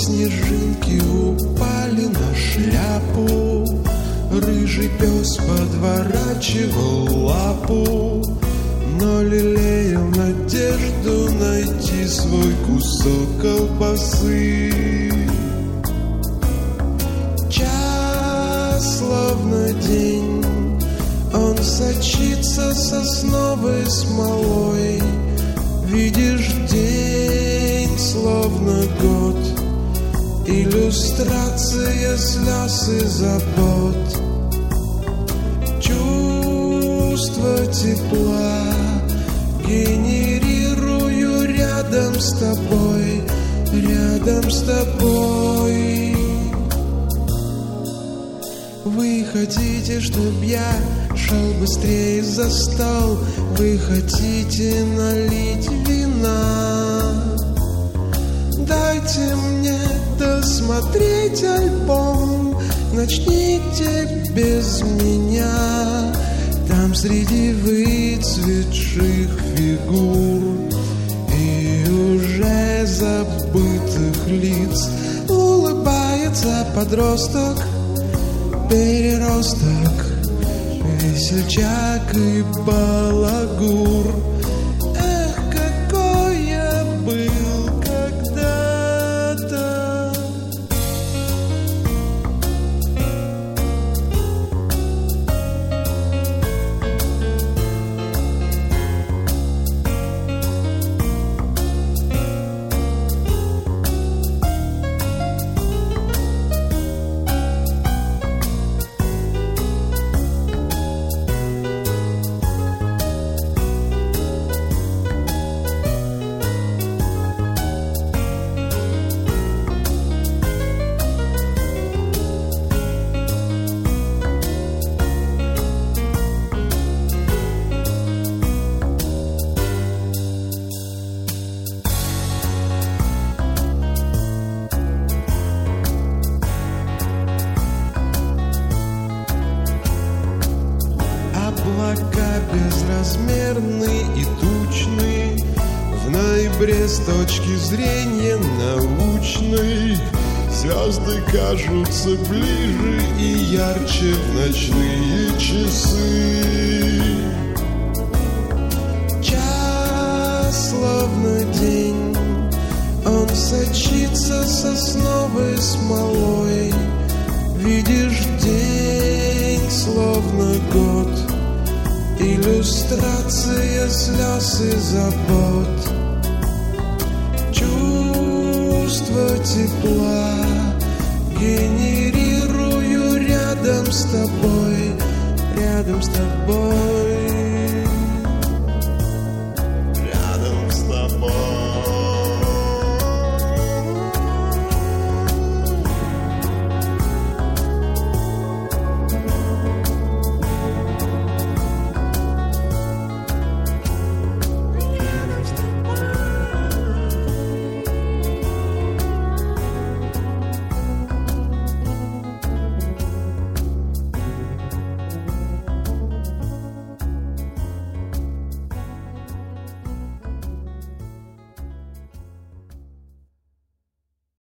снежинки упали на шляпу. Рыжий пес подворачивал лапу, но лелеял надежду найти свой кусок колбасы. Час словно день, он сочится сосновой смолой. Видишь, день словно год, иллюстрация слез и забот. Чувство тепла генерирую рядом с тобой, рядом с тобой. Вы хотите, чтоб я шел быстрее за стол? Вы хотите налить вина? Дайте мне досмотреть альбом, начните без меня. Там среди выцветших фигур и уже забытых лиц улыбается подросток, переросток, весельчак и балагур. Эх, какой я был когда-то. Облака безразмерны и тучны, в ноябре с точки зрения научной звезды кажутся ближе и ярче в ночные часы. Час словно день, он сочится сосновой смолой. Видишь, день словно год, иллюстрация слез и забот. Чувство тепла генерирую рядом с тобой, рядом с тобой.